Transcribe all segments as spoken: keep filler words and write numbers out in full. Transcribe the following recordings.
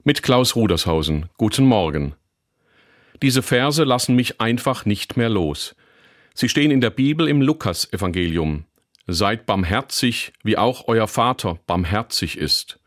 Mit Klaus Rudershausen. Guten Morgen. Diese Verse lassen mich einfach nicht mehr los. Sie stehen in der Bibel im Lukas-Evangelium. Seid barmherzig, wie auch euer Vater barmherzig ist.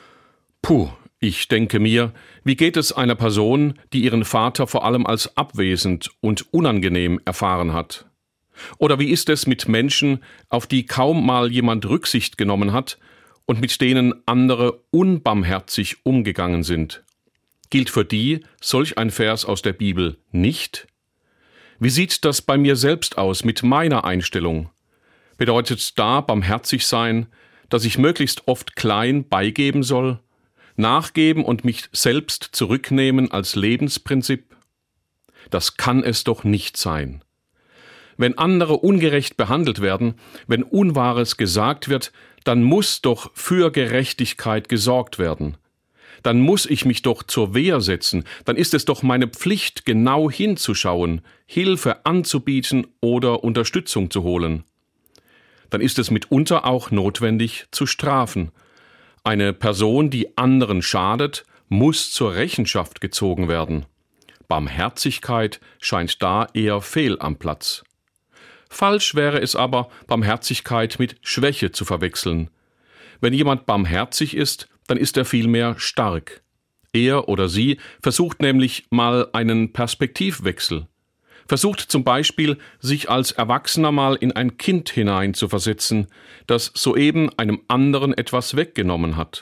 Puh, ich denke mir, wie geht es einer Person, die ihren Vater vor allem als abwesend und unangenehm erfahren hat? Oder wie ist es mit Menschen, auf die kaum mal jemand Rücksicht genommen hat und mit denen andere unbarmherzig umgegangen sind? Gilt für die solch ein Vers aus der Bibel nicht? Wie sieht das bei mir selbst aus mit meiner Einstellung? Bedeutet da barmherzig sein, dass ich möglichst oft klein beigeben soll, nachgeben und mich selbst zurücknehmen als Lebensprinzip? Das kann es doch nicht sein. Wenn andere ungerecht behandelt werden, wenn Unwahres gesagt wird, dann muss doch für Gerechtigkeit gesorgt werden. Dann muss ich mich doch zur Wehr setzen, dann ist es doch meine Pflicht, genau hinzuschauen, Hilfe anzubieten oder Unterstützung zu holen. Dann ist es mitunter auch notwendig zu strafen. Eine Person, die anderen schadet, muss zur Rechenschaft gezogen werden. Barmherzigkeit scheint da eher fehl am Platz. Falsch wäre es aber, Barmherzigkeit mit Schwäche zu verwechseln. Wenn jemand barmherzig ist, dann ist er vielmehr stark. Er oder sie versucht nämlich mal einen Perspektivwechsel. Versucht zum Beispiel, sich als Erwachsener mal in ein Kind hineinzuversetzen, das soeben einem anderen etwas weggenommen hat.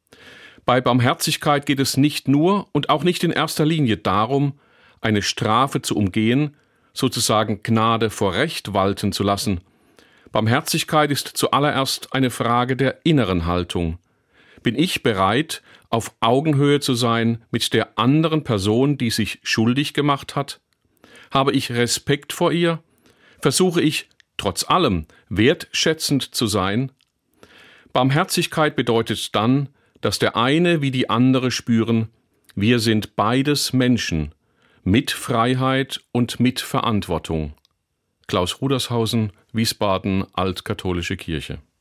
Bei Barmherzigkeit geht es nicht nur und auch nicht in erster Linie darum, eine Strafe zu umgehen, sozusagen Gnade vor Recht walten zu lassen. Barmherzigkeit ist zuallererst eine Frage der inneren Haltung. Bin ich bereit, auf Augenhöhe zu sein mit der anderen Person, die sich schuldig gemacht hat? Habe ich Respekt vor ihr? Versuche ich, trotz allem, wertschätzend zu sein? Barmherzigkeit bedeutet dann, dass der eine wie die andere spüren, wir sind beides Menschen, mit Freiheit und mit Verantwortung. Klaus Rudershausen, Wiesbaden, Altkatholische Kirche.